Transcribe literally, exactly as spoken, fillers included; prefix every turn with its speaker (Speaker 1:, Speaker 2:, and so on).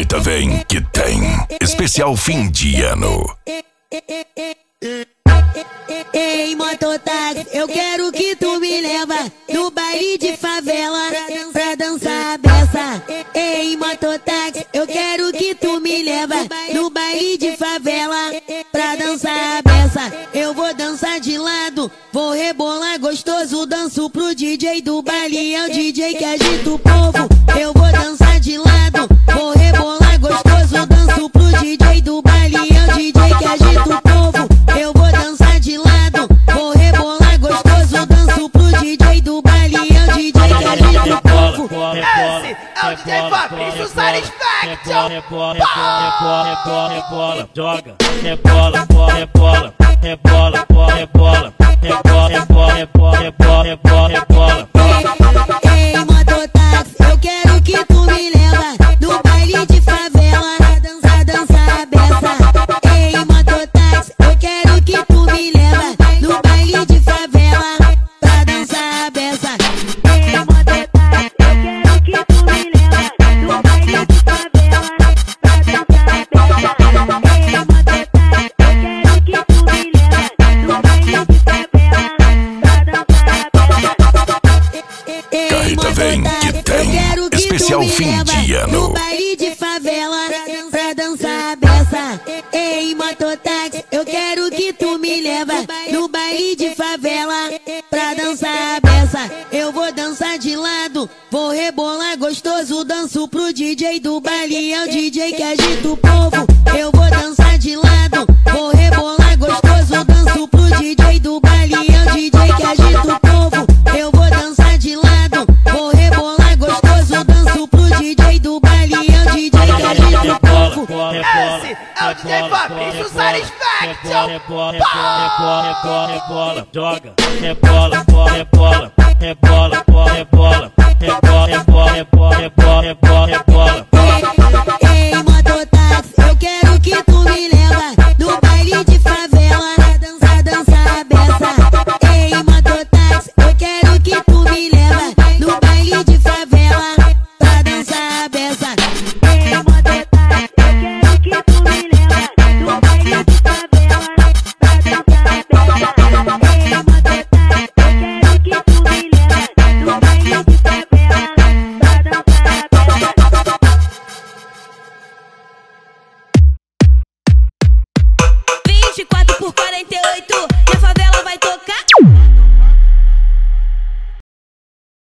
Speaker 1: Gaita vem que tem. Especial fim de ano.
Speaker 2: Ei, mototáxi, eu quero que tu me leva no baile de favela pra dançar a beça. Ei, mototáxi, eu quero que tu me leva no baile de favela pra dançar a beça. Eu vou dançar de lado, vou rebolar gostoso, danço pro D J do baile, é o D J que agita o povo. Eu vou dançar de lado, vou rebolar gostoso, danço pro D J do baile, é o D J que agita o povo. Eu vou dançar de lado, vou rebolar gostoso, danço pro D J do baile, é o D J que agita o povo.
Speaker 3: Esse é o D J Fabrício Satisfaction.
Speaker 4: Rebola, rebola, rebola, rebola, joga, rebola, rebola, rebola, rebola, rebola, rebola, rebola, rebola, rebola, rebola.
Speaker 2: Ei, mototáxi, eu quero que tu me leva no baile de favela pra dançar, dançar a beça. Ei, mototáxi, eu quero que tu me leva no baile de favela pra dançar a beça. Ei, mototáxi, eu quero que tu me leva no baile de favela pra dançar a beça. Ei, mototáxi, eu quero que tu me leva no baile de favela pra dançar a beça.
Speaker 1: Gaita vem que tem. Especial fim de ano.
Speaker 2: No baile de favela pra dançar a beça. Ei, mototáxi, eu quero que tu me leva no baile de favela pra dançar a beça. Eu vou dançar de lado, vou rebolar gostoso, danço pro D J do baile, é o D J que agita o povo. Eu vou dançar de lado, vou rebolar gostoso, danço pro D J do baile, é o D J que agita o povo. Eu vou dançar de lado, vou rebolar gostoso, danço pro D J do baile, é o D J que agita o povo.
Speaker 3: Esse é o D J Fabrício Satisfaction.
Speaker 4: Rebola, rebola, rebola, rebola, joga, rebola, rebola, rebola, rebola, rebola, rebola, rebola, rebola, rebola, rebola.
Speaker 2: Ei, mototáxi, eu quero que tu me leva no baile de favela pra dançar, dançar a beça. Ei, mototáxi, eu quero que tu me leva no baile de favela.